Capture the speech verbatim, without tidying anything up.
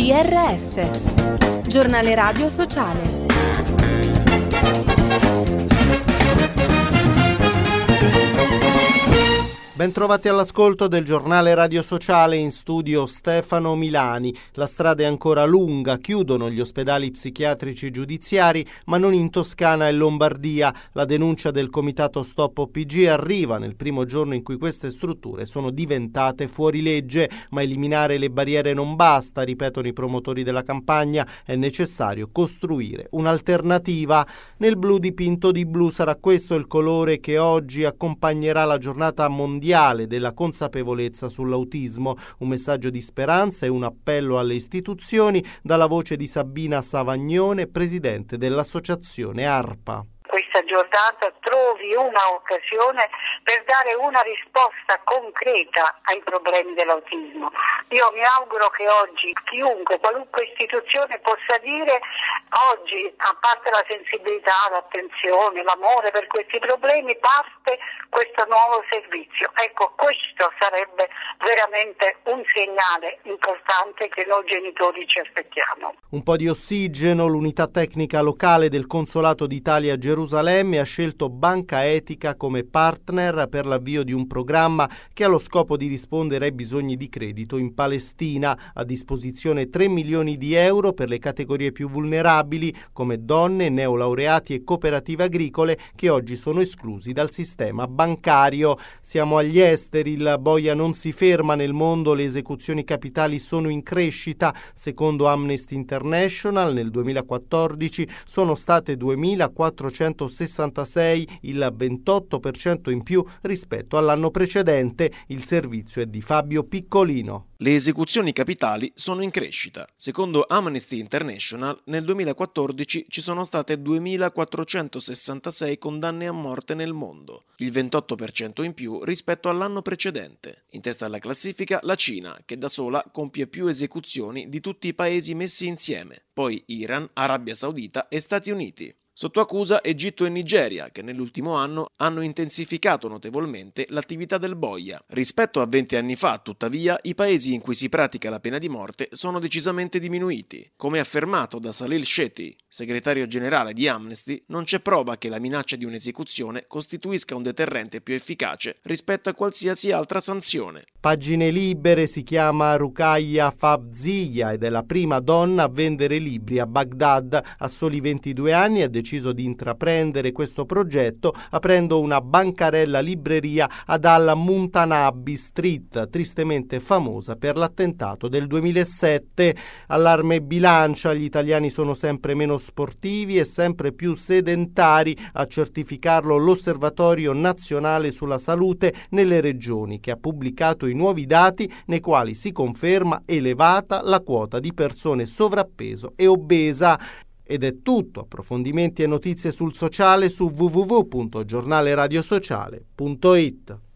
G R S, Giornale Radio Sociale. Bentrovati all'ascolto del Giornale Radio Sociale, in studio Stefano Milani. La strada è ancora lunga, chiudono gli ospedali psichiatrici giudiziari, ma non in Toscana e Lombardia. La denuncia del comitato Stop O P G arriva nel primo giorno in cui queste strutture sono diventate fuorilegge, ma eliminare le barriere non basta, ripetono i promotori della campagna, è necessario costruire un'alternativa. Nel blu dipinto di blu sarà questo il colore che oggi accompagnerà la giornata mondiale della consapevolezza sull'autismo, un messaggio di speranza e un appello alle istituzioni dalla voce di Sabina Savagnone, presidente dell'associazione ARPA. Questa giornata trovi una occasione per dare una risposta concreta ai problemi dell'autismo. Io mi auguro che oggi chiunque, qualunque istituzione possa dire oggi, a parte la sensibilità, l'attenzione, l'amore per questi problemi, parte questo nuovo servizio. Ecco, questo sarebbe veramente un segnale importante che noi genitori ci aspettiamo. Un po' di ossigeno, l'unità tecnica locale del Consolato d'Italia a Gerusalemme ha scelto Banca Etica come partner per l'avvio di un programma che ha lo scopo di rispondere ai bisogni di credito in Palestina. A disposizione tre milioni di euro per le categorie più vulnerabili come donne, neolaureati e cooperative agricole che oggi sono esclusi dal sistema bancario. Siamo agli esteri, il boia non si ferma nel mondo, le esecuzioni capitali sono in crescita. Secondo Amnesty International nel duemilaquattordici sono state duemilaquattrocentosessantasei, il ventotto per cento in più rispetto all'anno precedente. Il servizio è di Fabio Piccolino. Le esecuzioni capitali sono in crescita. Secondo Amnesty International, nel duemilaquattordici ci sono state duemilaquattrocentosessantasei condanne a morte nel mondo, il ventotto per cento in più rispetto all'anno precedente. In testa alla classifica la Cina, che da sola compie più esecuzioni di tutti i paesi messi insieme, poi Iran, Arabia Saudita e Stati Uniti. Sotto accusa Egitto e Nigeria, che nell'ultimo anno hanno intensificato notevolmente l'attività del boia. Rispetto a venti anni fa, tuttavia, i paesi in cui si pratica la pena di morte sono decisamente diminuiti. Come affermato da Salil Shetty, segretario generale di Amnesty, non c'è prova che la minaccia di un'esecuzione costituisca un deterrente più efficace rispetto a qualsiasi altra sanzione. Pagine libere si chiama Ruqayya Fawzia ed è la prima donna a vendere libri a Baghdad. A soli ventidue anni ha deciso di intraprendere questo progetto aprendo una bancarella libreria ad Al-Muntanabi Street, tristemente famosa per l'attentato del duemilasette. Allarme bilancia, gli italiani sono sempre meno sportivi e sempre più sedentari, a certificarlo l'Osservatorio Nazionale sulla Salute nelle regioni, che ha pubblicato i nuovi dati nei quali si conferma elevata la quota di persone sovrappeso e obesa. Ed è tutto. Approfondimenti e notizie sul sociale su w w w punto giornaleradiosociale punto it.